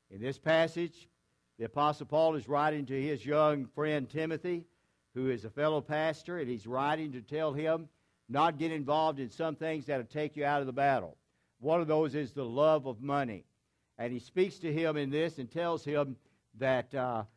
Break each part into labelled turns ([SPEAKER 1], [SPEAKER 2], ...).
[SPEAKER 1] In this passage, the Apostle Paul is writing to his young friend Timothy, who is a fellow pastor, and he's writing to tell him not get involved in some things that will take you out of the battle. One of those is the love of money. And he speaks to him in this and tells him that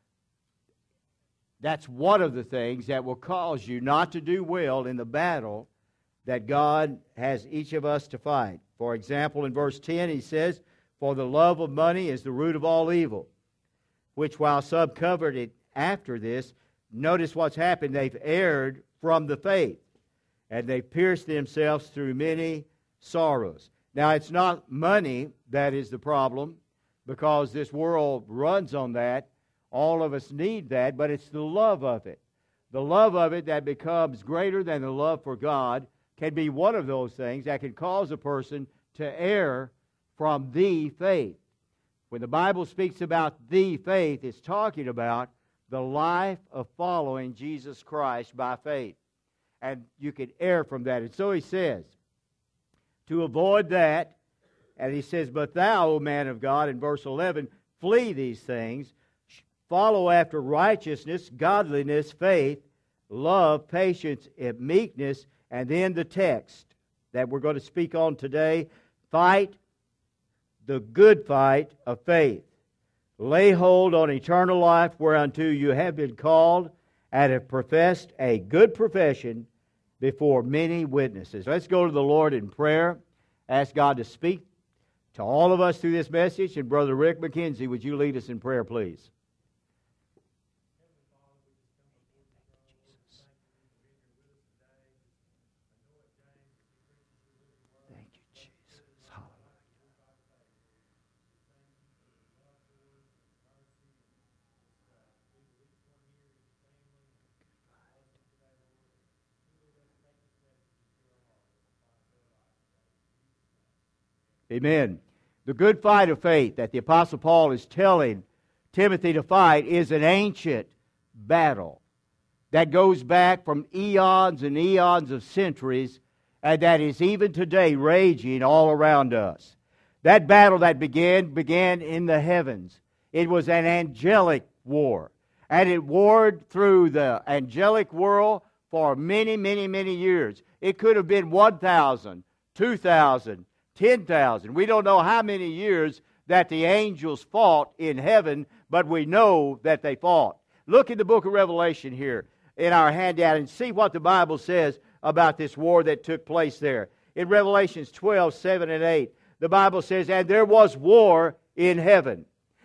[SPEAKER 1] that's one of the things that will cause you not to do well in the battle that God has each of us to fight. For example, in verse 10, he says, "For the love of money is the root of all evil, which while some covered it after this," notice what's happened, they've erred from the faith, and they've pierced themselves through many sorrows. Now, it's not money that is the problem, because this world runs on that. All of us need that, but it's the love of it. The love of it that becomes greater than the love for God can be one of those things that can cause a person to err from the faith. When the Bible speaks about the faith, it's talking about the life of following Jesus Christ by faith. And you can err from that. And so he says, to avoid that, and he says, "But thou, O man of God," in verse 11, "flee these things, follow after righteousness, godliness, faith, love, patience, and meekness," and then the text that we're going to speak on today, "fight the good fight of faith. Lay hold on eternal life, whereunto you have been called, and have professed a good profession before many witnesses." Let's go to the Lord in prayer. Ask God to speak to all of us through this message. And Brother Rick McKenzie, would you lead us in prayer, please? Thank you, Jesus. Hallelujah. Amen. The good fight of faith that the Apostle Paul is telling Timothy to fight is an ancient battle that goes back from eons and eons of centuries, and that is even today raging all around us. That battle that began in the heavens. It was an angelic war, and it warred through the angelic world for many, many, many years. It could have been 1,000, 2,000, 10,000. We don't know how many years that the angels fought in heaven, but we know that they fought. Look at the book of Revelation here in our handout and see what the Bible says about this war that took place there. In Revelations 12, 7 and 8, the Bible says, "And there was war in heaven.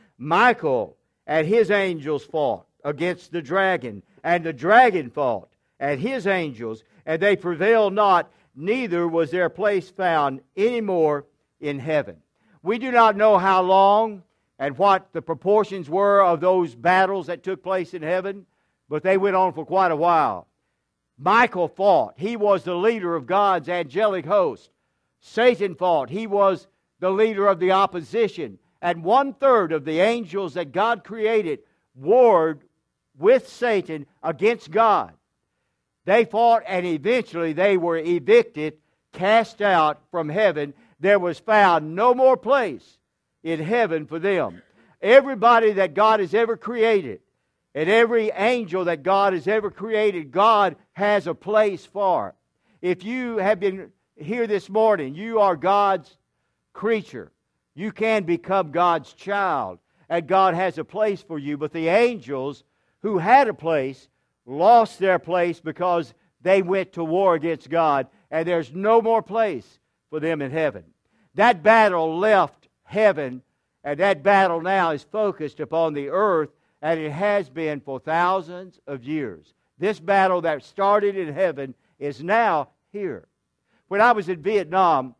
[SPEAKER 1] Michael and his angels fought against the dragon, and the dragon fought and his angels, and they prevailed not, neither was their place found any more in heaven." We do not know how long and what the proportions were of those battles that took place in heaven, but they went on for quite a while. Michael fought. He was the leader of God's angelic host. Satan fought. He was the leader of the opposition. And 1/3 of the angels that God created warred with Satan against God. They fought, and eventually they were evicted, cast out from heaven. There was found no more place in heaven for them. Everybody that God has ever created, and every angel that God has ever created, God has a place for. If you have been here this morning, you are God's creature. You can become God's child, and God has a place for you. But the angels who had a place lost their place because they went to war against God, and there's no more place for them in heaven. That battle left heaven, and that battle now is focused upon the earth, and it has been for thousands of years. This battle that started in heaven is now here. When I was in Vietnam,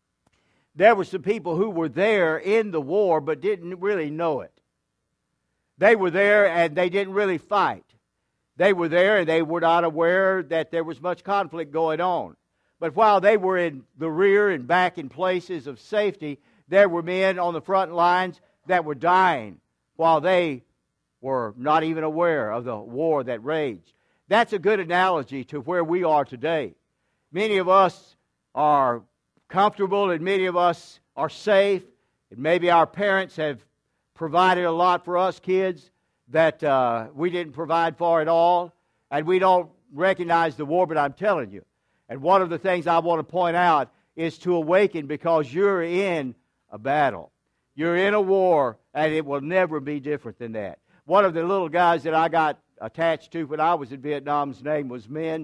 [SPEAKER 1] there were some people who were there in the war but didn't really know it. They were there and they didn't really fight. They were there and they were not aware that there was much conflict going on. But while they were in the rear and back in places of safety, there were men on the front lines that were dying while they were not even aware of the war that raged. That's a good analogy to where we are today. Many of us are comfortable and many of us are safe, and maybe our parents have provided a lot for us kids that we didn't provide for at all, and we don't recognize the war, but I'm telling you. And one of the things I want to point out is to awaken, because you're in a battle. You're in a war, and it will never be different than that. One of the little guys that I got attached to when I was in Vietnam, his name was Min.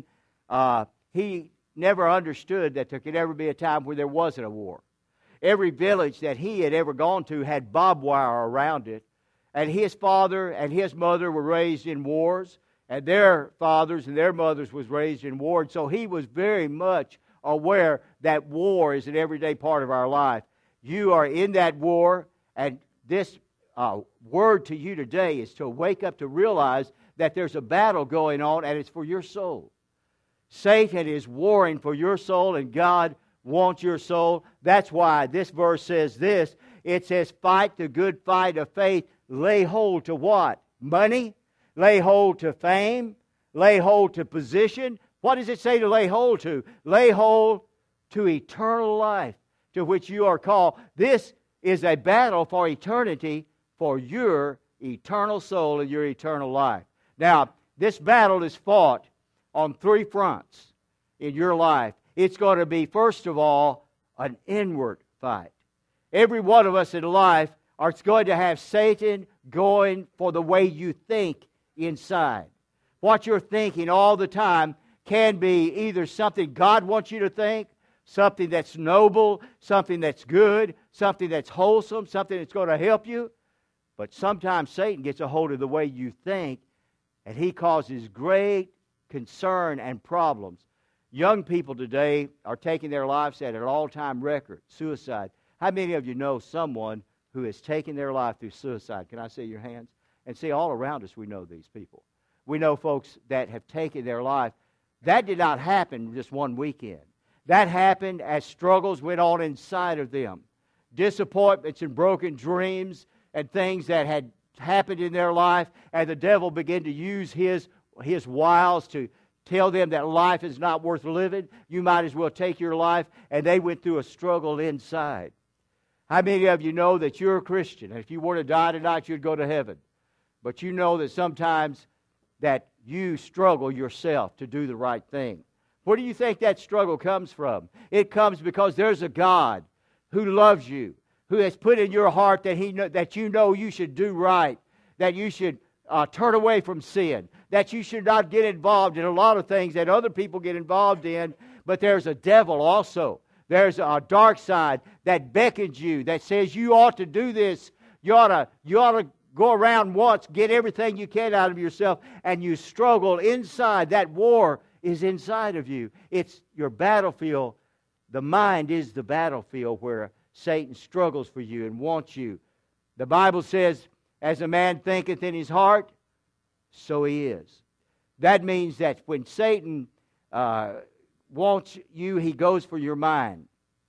[SPEAKER 1] He never understood that there could ever be a time where there wasn't a war. Every village that he had ever gone to had barbed wire around it, and his father and his mother were raised in wars, and their fathers and their mothers was raised in war. And so he was very much aware that war is an everyday part of our life. You are in that war, and this word to you today is to wake up to realize that there's a battle going on, and it's for your soul. Satan is warring for your soul, and God wants your soul. That's why this verse says this. It says, fight the good fight of faith. Lay hold to what? Money? Lay hold to fame? Lay hold to position? What does it say to lay hold to? Lay hold to eternal life, to which you are called. This is a battle for eternity, for your eternal soul and your eternal life. Now, this battle is fought on three fronts in your life. It's going to be, first of all, an inward fight. Every one of us in life are going to have Satan going for the way you think inside. What you're thinking all the time can be either something God wants you to think, something that's noble, something that's good, something that's wholesome, something that's going to help you. But sometimes Satan gets a hold of the way you think, and he causes great concern and problems. Young people today are taking their lives at an all-time record, suicide. How many of you know someone who has taken their life through suicide? Can I see your hands? And see, all around us we know these people. We know folks that have taken their life. That did not happen just one weekend. That happened as struggles went on inside of them. Disappointments and broken dreams and things that had happened in their life, and the devil began to use his wiles to tell them that life is not worth living. You might as well take your life. And they went through a struggle inside. How many of you know that you're a Christian, and if you were to die tonight, you'd go to heaven? But you know that sometimes that you struggle yourself to do the right thing. Where do you think that struggle comes from? It comes because there's a God who loves you, who has put in your heart that you know you should do right, that you should turn away from sin, that you should not get involved in a lot of things that other people get involved in. But there's a devil also. There's a dark side that beckons you, that says you ought to do this. You ought to go around once, get everything you can out of yourself, and you struggle inside. That war is inside of you. It's your battlefield. The mind is the battlefield where Satan struggles for you and wants you. The Bible says, as a man thinketh in his heart, so he is. That means that when Satan wants you, he goes for your mind.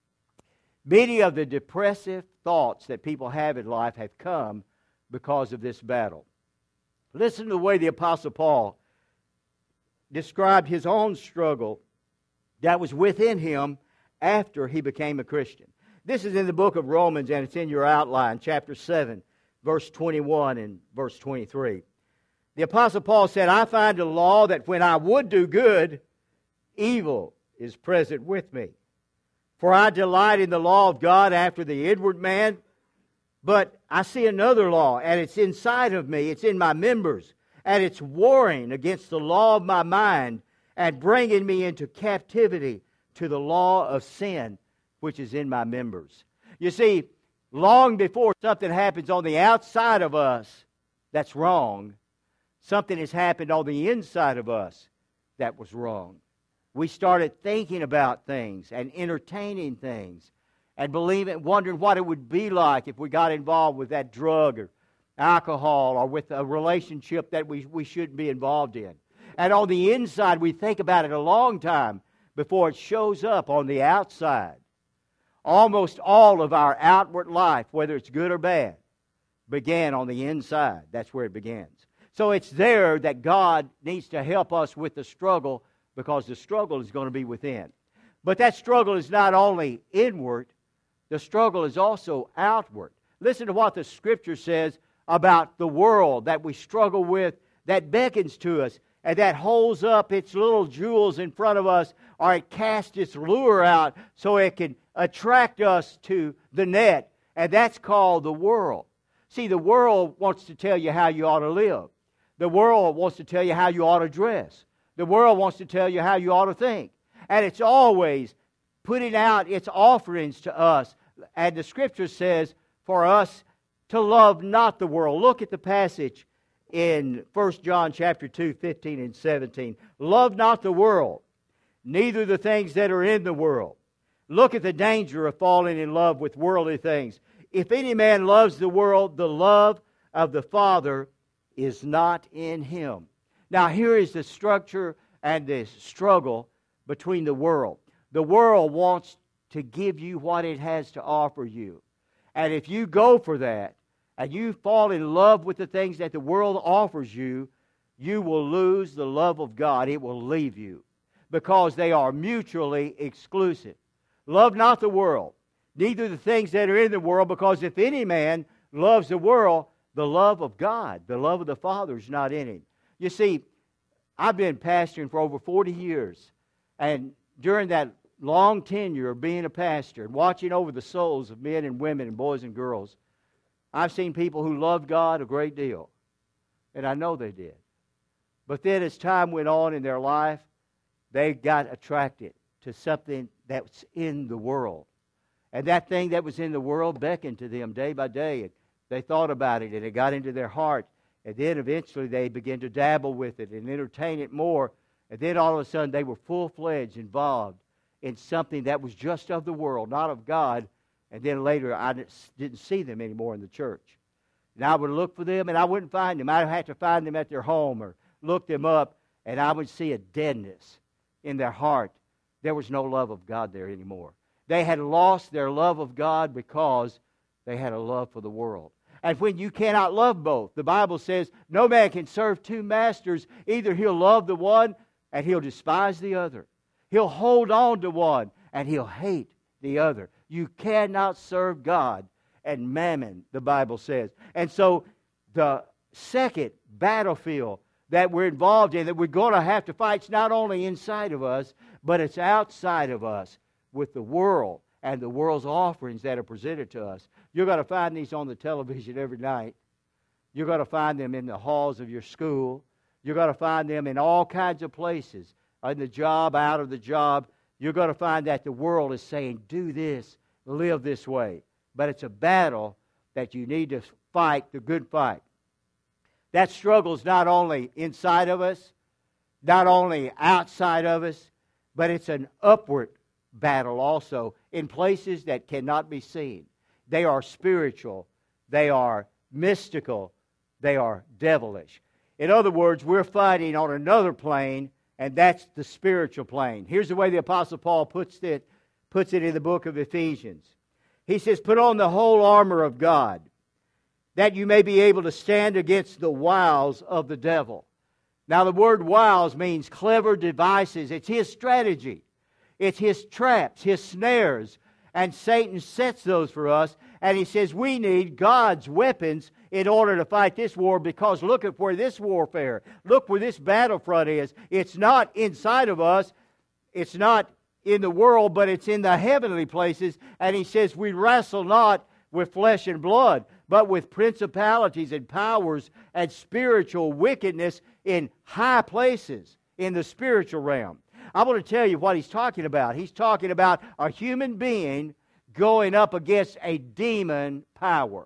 [SPEAKER 1] Many of the depressive thoughts that people have in life have come because of this battle. Listen to the way the Apostle Paul described his own struggle that was within him after he became a Christian. This is in the book of Romans, and it's in your outline, chapter 7, verse 21 and verse 23. The Apostle Paul said, I find a law that when I would do good, evil is present with me. For I delight in the law of God after the inward man, but I see another law, and it's inside of me, it's in my members, and it's warring against the law of my mind and bringing me into captivity to the law of sin, which is in my members. You see, long before something happens on the outside of us that's wrong, something has happened on the inside of us that was wrong. We started thinking about things and entertaining things and wondering what it would be like if we got involved with that drug or alcohol or with a relationship that we shouldn't be involved in. And on the inside, we think about it a long time before it shows up on the outside. Almost all of our outward life, whether it's good or bad, began on the inside. That's where it begins. So it's there that God needs to help us with the struggle, because the struggle is going to be within. But that struggle is not only inward, the struggle is also outward. Listen to what the Scripture says about the world that we struggle with, that beckons to us, and that holds up its little jewels in front of us, or it casts its lure out so it can attract us to the net, and that's called the world. See, the world wants to tell you how you ought to live. The world wants to tell you how you ought to dress. The world wants to tell you how you ought to think. And it's always putting out its offerings to us. And the Scripture says for us to love not the world. Look at the passage in 1 John chapter 2, 15 and 17. Love not the world, neither the things that are in the world. Look at the danger of falling in love with worldly things. If any man loves the world, the love of the Father is not in him. Now here is the structure and the struggle between the world. The world wants to give you what it has to offer you. And if you go for that, and you fall in love with the things that the world offers you, you will lose the love of God. It will leave you, because they are mutually exclusive. Love not the world, neither the things that are in the world, because if any man loves the world, the love of God, the love of the Father is not in him. You see, I've been pastoring for over 40 years, and during that long tenure of being a pastor and watching over the souls of men and women and boys and girls, I've seen people who loved God a great deal, and I know they did. But then as time went on in their life, they got attracted to something that's in the world. And that thing that was in the world beckoned to them day by day. And they thought about it, and it got into their heart. And then eventually they began to dabble with it and entertain it more. And then all of a sudden they were full-fledged involved in something that was just of the world, not of God. And then later, I didn't see them anymore in the church. And I would look for them, and I wouldn't find them. I'd have to find them at their home or look them up, and I would see a deadness in their heart. There was no love of God there anymore. They had lost their love of God because they had a love for the world. And when you cannot love both, the Bible says no man can serve two masters. Either he'll love the one and he'll despise the other. He'll hold on to one and he'll hate the other. You cannot serve God and mammon, the Bible says. And so the second battlefield that we're involved in, that we're going to have to fight, is not only inside of us, but it's outside of us with the world and the world's offerings that are presented to us. You're going to find these on the television every night. You're going to find them in the halls of your school. You're going to find them in all kinds of places, in the job, out of the job. You're going to find that the world is saying, do this, live this way. But it's a battle that you need to fight, the good fight. That struggle is not only inside of us, not only outside of us, but it's an upward battle also in places that cannot be seen. They are spiritual, they are mystical, they are devilish. In other words, we're fighting on another plane, and that's the spiritual plane. Here's the way the Apostle Paul puts it in the book of Ephesians. He says, put on the whole armor of God, that you may be able to stand against the wiles of the devil. Now the word wiles means clever devices. It's his strategy. It's his traps, his snares. And Satan sets those for us. And he says we need God's weapons in order to fight this war, because look at where this warfare, look where this battlefront is. It's not inside of us. It's not in the world, but it's in the heavenly places. And he says we wrestle not with flesh and blood, but with principalities and powers and spiritual wickedness in high places in the spiritual realm. I want to tell you what he's talking about. He's talking about a human being going up against a demon power.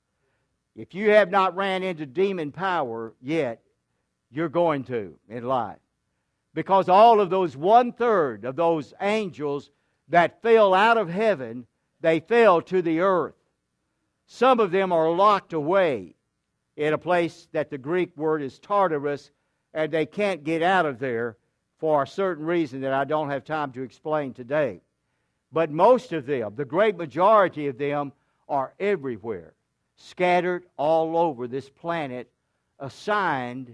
[SPEAKER 1] If you have not ran into demon power yet, you're going to in life. Because all of those 1/3 of those angels that fell out of heaven, they fell to the earth. Some of them are locked away in a place that the Greek word is Tartarus, and they can't get out of there for a certain reason that I don't have time to explain today. But most of them, the great majority of them, are everywhere, scattered all over this planet, assigned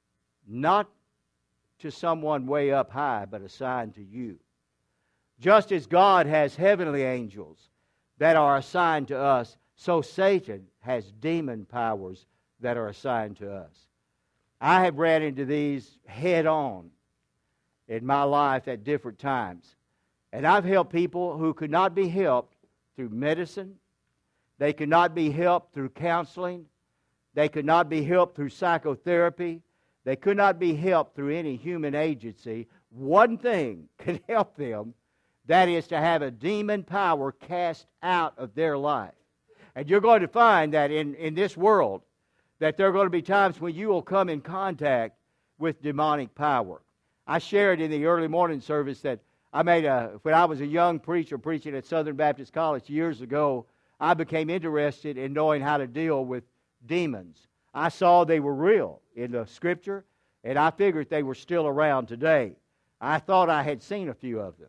[SPEAKER 1] not to someone way up high, but assigned to you. Just as God has heavenly angels that are assigned to us, so Satan has demon powers that are assigned to us. I have ran into these head on in my life at different times. And I've helped people who could not be helped through medicine. They could not be helped through counseling. They could not be helped through psychotherapy. They could not be helped through any human agency. One thing could help them, that is to have a demon power cast out of their life. And you're going to find that in this world, that there are going to be times when you will come in contact with demonic power. I shared in the early morning service that when I was a young preacher preaching at Southern Baptist College years ago, I became interested in knowing how to deal with demons. I saw they were real in the Scripture, and I figured they were still around today. I thought I had seen a few of them.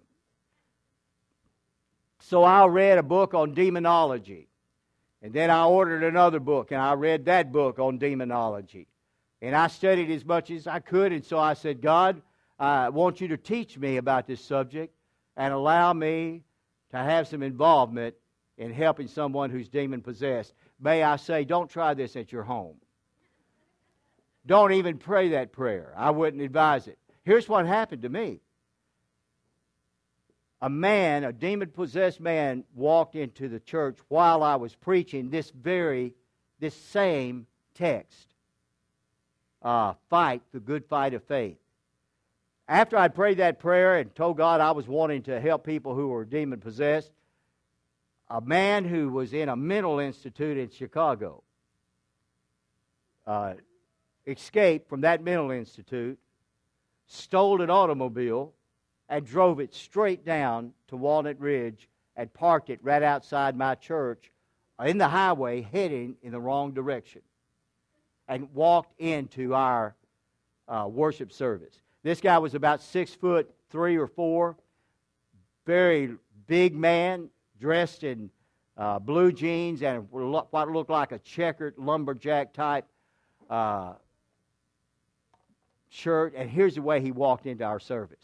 [SPEAKER 1] So I read a book on demonology. And then I ordered another book, and I read that book on demonology. And I studied as much as I could, and so I said, God, I want you to teach me about this subject and allow me to have some involvement in helping someone who's demon-possessed. May I say, don't try this at your home. Don't even pray that prayer. I wouldn't advise it. Here's what happened to me. A demon-possessed man, walked into the church while I was preaching this same text. Fight the good fight of faith. After I prayed that prayer and told God I was wanting to help people who were demon-possessed, a man who was in a mental institute in Chicago escaped from that mental institute, stole an automobile, and drove it straight down to Walnut Ridge and parked it right outside my church in the highway heading in the wrong direction and walked into our worship service. This guy was about 6'3" or 4", very big man, dressed in blue jeans and what looked like a checkered lumberjack type shirt. And here's the way he walked into our service.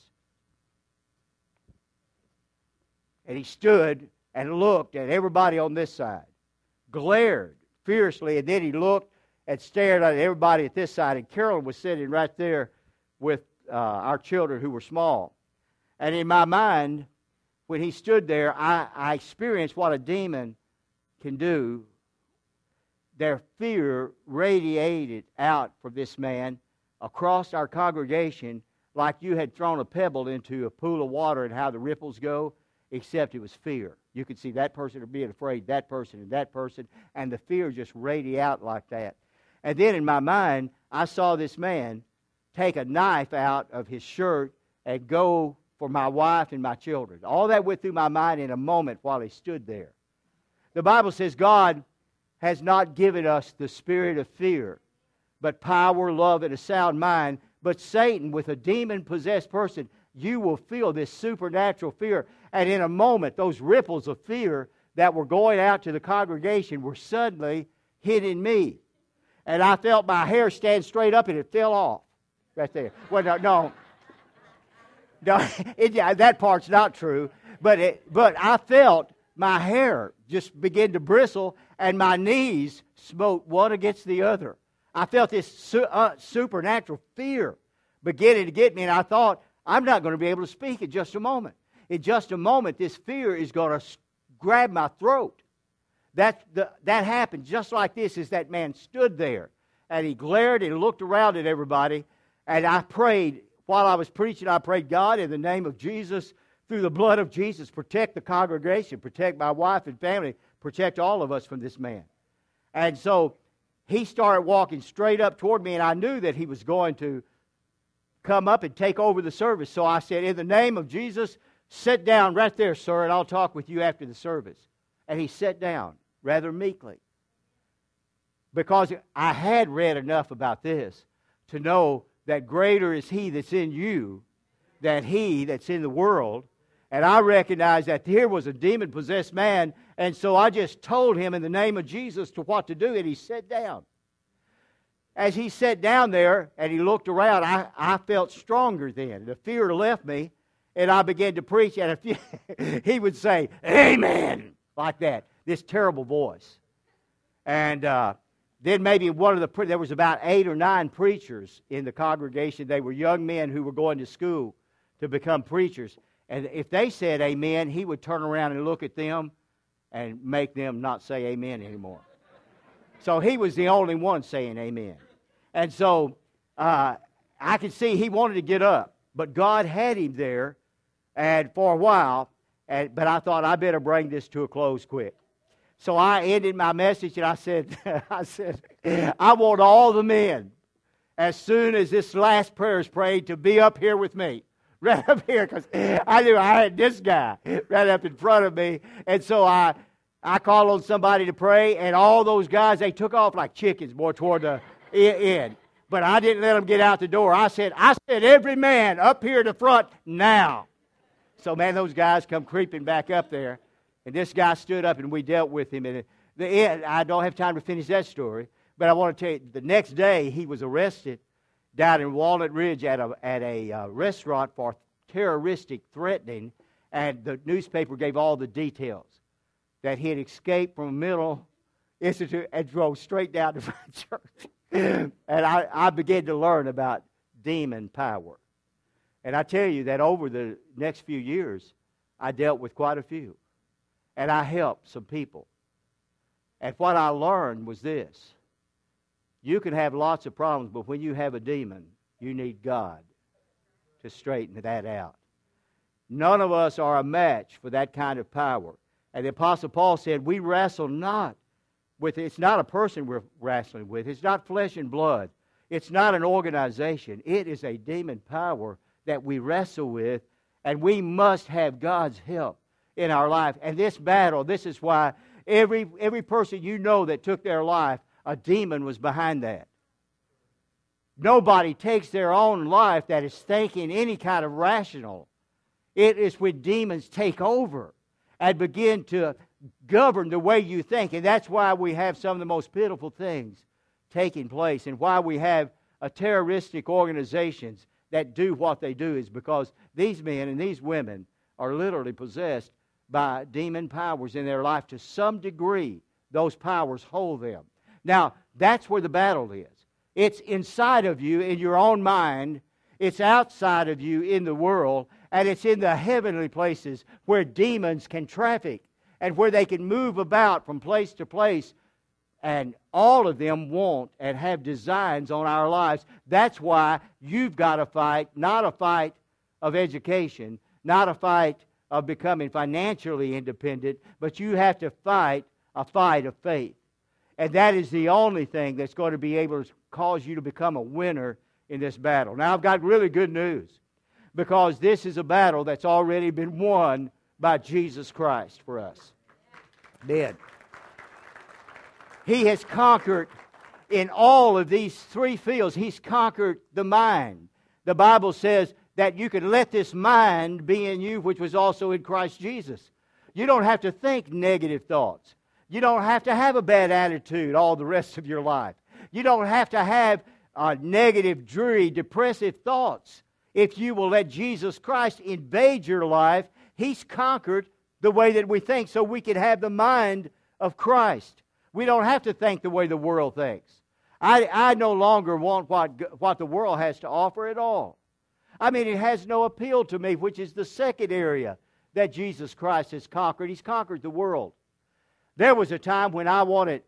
[SPEAKER 1] And he stood and looked at everybody on this side, glared fiercely, and then he looked and stared at everybody at this side. And Carolyn was sitting right there with our children who were small. And in my mind, when he stood there, I experienced what a demon can do. Their fear radiated out from this man across our congregation like you had thrown a pebble into a pool of water and how the ripples go. Except it was fear. You could see that person being afraid, that person, and the fear just radiated out like that. And then in my mind, I saw this man take a knife out of his shirt and go for my wife and my children. All that went through my mind in a moment while he stood there. The Bible says God has not given us the spirit of fear, but power, love, and a sound mind. But Satan, with a demon-possessed person, you will feel this supernatural fear. And in a moment, those ripples of fear that were going out to the congregation were suddenly hitting me. And I felt my hair stand straight up and it fell off right there. Well, no, that part's not true. But I felt my hair just begin to bristle and my knees smote one against the other. I felt this supernatural fear beginning to get me, and I thought, I'm not going to be able to speak in just a moment. In just a moment, this fear is going to grab my throat. That happened just like this as that man stood there. And he glared and looked around at everybody. And I prayed, while I was preaching, I prayed, God, in the name of Jesus, through the blood of Jesus, protect the congregation, protect my wife and family, protect all of us from this man. And so he started walking straight up toward me, and I knew that he was going to come up and take over the service. So I said, in the name of Jesus, sit down right there, sir, and I'll talk with you after the service. And he sat down rather meekly, because I had read enough about this to know that greater is he that's in you than he that's in the world. And I recognized that here was a demon-possessed man, and so I just told him in the name of Jesus to what to do, and he sat down. As he sat down there and he looked around, I felt stronger then. The fear left me, and I began to preach. And he would say, "Amen," like that, this terrible voice. And then maybe there was about 8 or 9 preachers in the congregation. They were young men who were going to school to become preachers. And if they said amen, he would turn around and look at them and make them not say amen anymore. So he was the only one saying amen. And so I could see he wanted to get up, but God had him there and for a while, but I thought I better bring this to a close quick. So I ended my message and I said, I want all the men, as soon as this last prayer is prayed, to be up here with me. Right up here, because I knew I had this guy right up in front of me. And so I called on somebody to pray, and all those guys, they took off like chickens, boy, toward the end. But I didn't let them get out the door. I said, every man up here to the front now. So, man, those guys come creeping back up there. And this guy stood up, and we dealt with him. And the end, I don't have time to finish that story, but I want to tell you, the next day he was arrested down in Walnut Ridge at a restaurant for terroristic threatening, and the newspaper gave all the details that he had escaped from a mental institute and drove straight down to my church. And I began to learn about demon power. And I tell you that over the next few years, I dealt with quite a few. And I helped some people. And what I learned was this. You can have lots of problems, but when you have a demon, you need God to straighten that out. None of us are a match for that kind of power. And the Apostle Paul said, we wrestle not with, it's not a person we're wrestling with. It's not flesh and blood. It's not an organization. It is a demon power that we wrestle with, and we must have God's help in our life. And this battle, this is why every person you know that took their life, a demon was behind that. Nobody takes their own life that is thinking any kind of rational. It is when demons take over and begin to govern the way you think. And that's why we have some of the most pitiful things taking place, and why we have terroristic organizations that do what they do, is because these men and these women are literally possessed by demon powers in their life. To some degree, those powers hold them. Now, that's where the battle is. It's inside of you, in your own mind. It's outside of you in the world. And it's in the heavenly places where demons can traffic and where they can move about from place to place. And all of them want and have designs on our lives. That's why you've got to fight, not a fight of education, not a fight of becoming financially independent, but you have to fight a fight of faith. And that is the only thing that's going to be able to cause you to become a winner in this battle. Now, I've got really good news, because this is a battle that's already been won by Jesus Christ for us. Amen. He has conquered in all of these 3 fields. He's conquered the mind. The Bible says that you can let this mind be in you, which was also in Christ Jesus. You don't have to think negative thoughts. You don't have to have a bad attitude all the rest of your life. You don't have to have negative, dreary, depressive thoughts. If you will let Jesus Christ invade your life, He's conquered the way that we think, so we can have the mind of Christ. We don't have to think the way the world thinks. I no longer want what the world has to offer at all. I mean, it has no appeal to me, which is the second area that Jesus Christ has conquered. He's conquered the world. There was a time when I wanted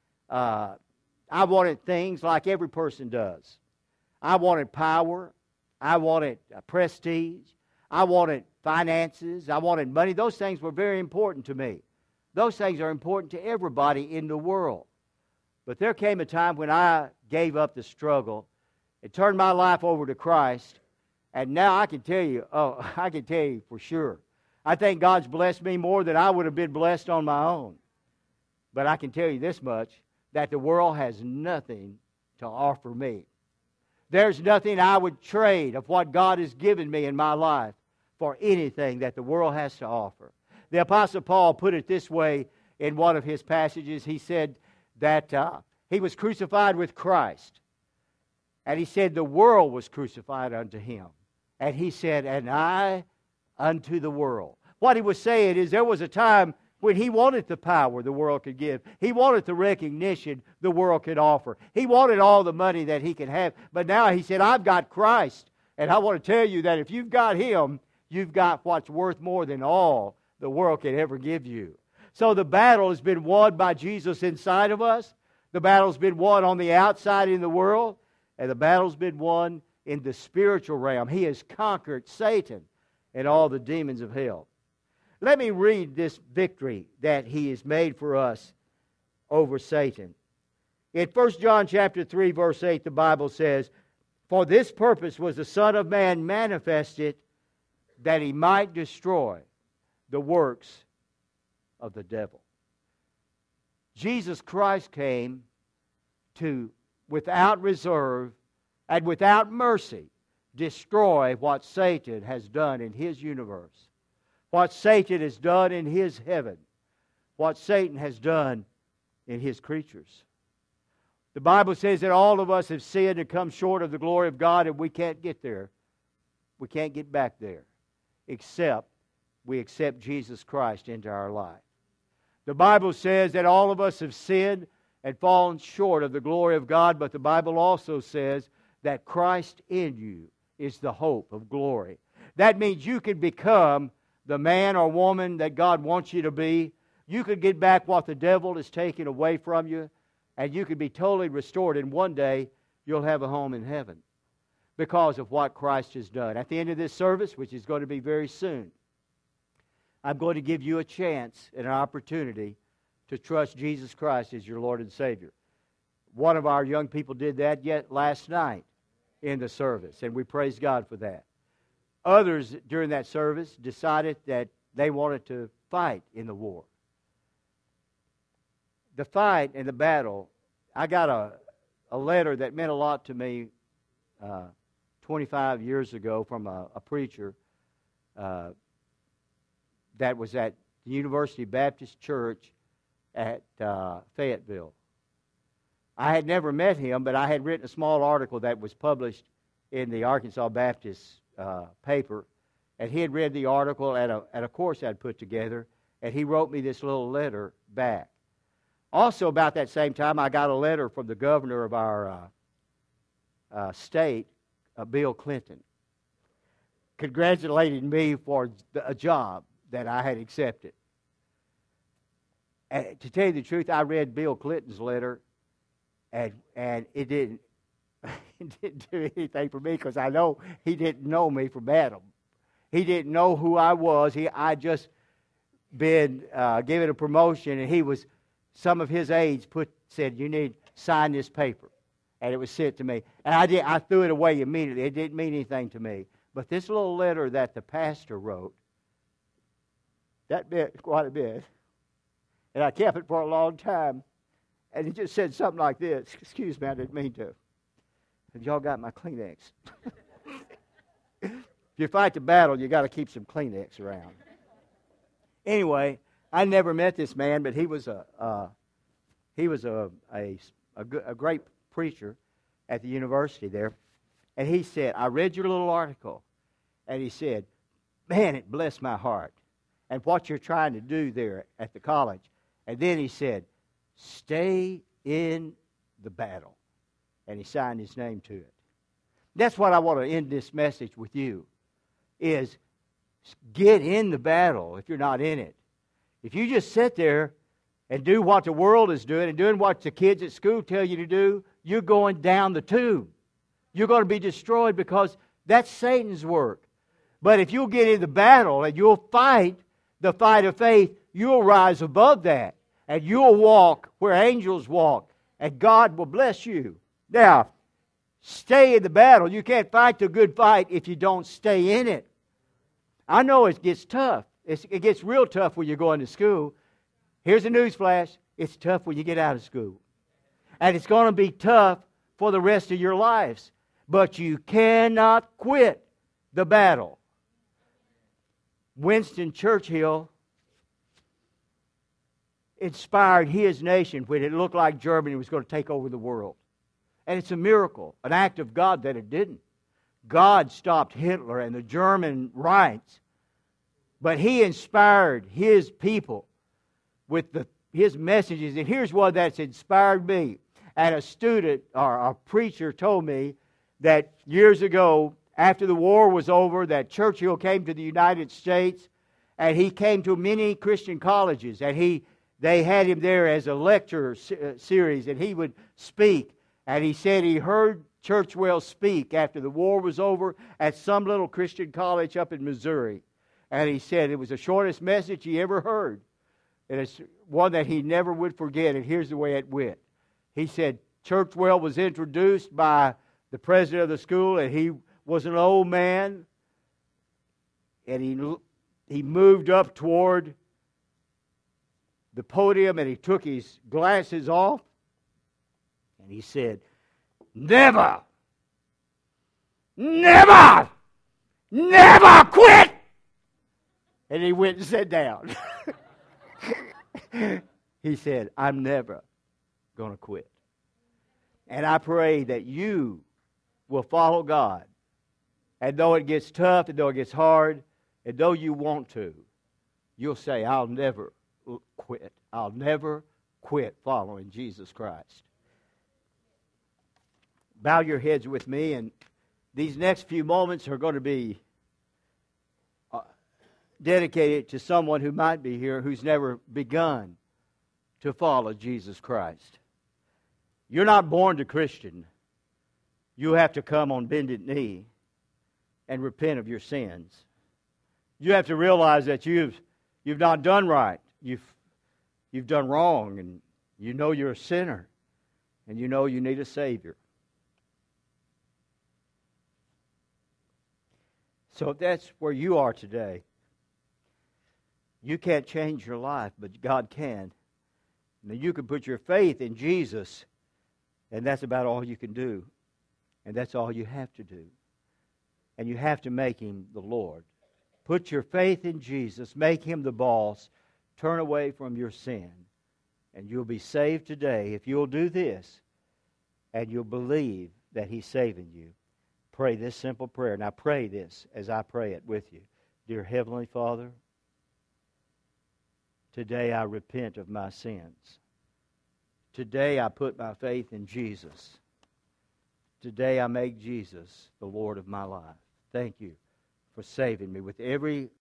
[SPEAKER 1] things like every person does. I wanted power. I wanted prestige. I wanted finances. I wanted money. Those things were very important to me. Those things are important to everybody in the world. But there came a time when I gave up the struggle and turned my life over to Christ. And now I can tell you for sure, I think God's blessed me more than I would have been blessed on my own. But I can tell you this much, that the world has nothing to offer me. There's nothing I would trade of what God has given me in my life for anything that the world has to offer. The Apostle Paul put it this way in one of his passages. He said that he was crucified with Christ. And he said the world was crucified unto him. And he said, and I unto the world. What he was saying is there was a time when he wanted the power the world could give. He wanted the recognition the world could offer. He wanted all the money that he could have. But now he said, I've got Christ. And I want to tell you that if you've got him, you've got what's worth more than all the world could ever give you. So the battle has been won by Jesus inside of us. The battle's been won on the outside in the world. And the battle's been won in the spiritual realm. He has conquered Satan and all the demons of hell. Let me read this victory that he has made for us over Satan. In 1 John chapter 3, verse 8, the Bible says, For this purpose was the Son of Man manifested, that he might destroy the works of the devil. Jesus Christ came to, without reserve and without mercy, destroy what Satan has done in his universe, what Satan has done in his heaven, what Satan has done in his creatures. The Bible says that all of us have sinned and come short of the glory of God, and we can't get there. We can't get back there, except we accept Jesus Christ into our life. The Bible says that all of us have sinned and fallen short of the glory of God, but the Bible also says that Christ in you is the hope of glory. That means you can become the man or woman that God wants you to be. You could get back what the devil has taken away from you, and you could be totally restored, and one day you'll have a home in heaven because of what Christ has done. At the end of this service, which is going to be very soon, I'm going to give you a chance and an opportunity to trust Jesus Christ as your Lord and Savior. One of our young people did that yet last night in the service, and we praise God for that. Others during that service decided that they wanted to fight in the war. The fight and the battle, I got a letter that meant a lot to me 25 years ago from a preacher that was at the University Baptist Church at Fayetteville. I had never met him, but I had written a small article that was published in the Arkansas Baptist paper, and he had read the article at a course I'd put together, and he wrote me this little letter back. Also, about that same time, I got a letter from the governor of our state, Bill Clinton, congratulating me for a job that I had accepted. And to tell you the truth, I read Bill Clinton's letter, and it didn't do anything for me, because I know he didn't know me from Adam. He didn't know who I was. I just been given a promotion, and some of his aides said, you need to sign this paper. And it was sent to me. And I threw it away immediately. It didn't mean anything to me. But this little letter that the pastor wrote, that meant quite a bit. And I kept it for a long time. And it just said something like this. Excuse me, I didn't mean to. Have y'all got my Kleenex? If you fight the battle, you got to keep some Kleenex around. Anyway, I never met this man, but he was a great preacher at the university there. And he said, I read your little article. And he said, man, it blessed my heart. And what you're trying to do there at the college. And then he said, stay in the battle. And he signed his name to it. That's what I want to end this message with you, is get in the battle if you're not in it. If you just sit there and do what the world is doing and doing what the kids at school tell you to do, you're going down the tube. You're going to be destroyed, because that's Satan's work. But if you'll get in the battle and you'll fight the fight of faith, you'll rise above that. And you'll walk where angels walk. And God will bless you. Now, stay in the battle. You can't fight the good fight if you don't stay in it. I know it gets tough. It gets real tough when you're going to school. Here's a news flash. It's tough when you get out of school. And it's going to be tough for the rest of your lives. But you cannot quit the battle. Winston Churchill inspired his nation when it looked like Germany was going to take over the world. And it's a miracle, an act of God that it didn't. God stopped Hitler and the German Reichs, but He inspired His people with his messages. And here's one that's inspired me. And a student or a preacher told me that years ago, after the war was over, that Churchill came to the United States, and he came to many Christian colleges, and they had him there as a lecture series, and he would speak. And he said he heard Churchill speak after the war was over at some little Christian college up in Missouri. And he said it was the shortest message he ever heard. And it's one that he never would forget, and here's the way it went. He said Churchill was introduced by the president of the school, and he was an old man, and he moved up toward the podium, and he took his glasses off, and he said, "Never, never, never quit!" And he went and sat down. He said, "I'm never going to quit." And I pray that you will follow God. And though it gets tough, and though it gets hard, and though you want to, you'll say, "I'll never quit. I'll never quit following Jesus Christ." Bow your heads with me, and these next few moments are going to be dedicated to someone who might be here who's never begun to follow Jesus Christ. You're not born a Christian. You have to come on bended knee and repent of your sins. You have to realize that you've not done right. You've done wrong, and you know you're a sinner, and you know you need a Savior. So if that's where you are today, you can't change your life, but God can. Now you can put your faith in Jesus, and that's about all you can do. And that's all you have to do. And you have to make Him the Lord. Put your faith in Jesus. Make Him the boss. Turn away from your sin. And you'll be saved today if you'll do this. And you'll believe that He's saving you. Pray this simple prayer. Now pray this as I pray it with you. Dear Heavenly Father, today I repent of my sins. Today I put my faith in Jesus. Today I make Jesus the Lord of my life. Thank you for saving me with every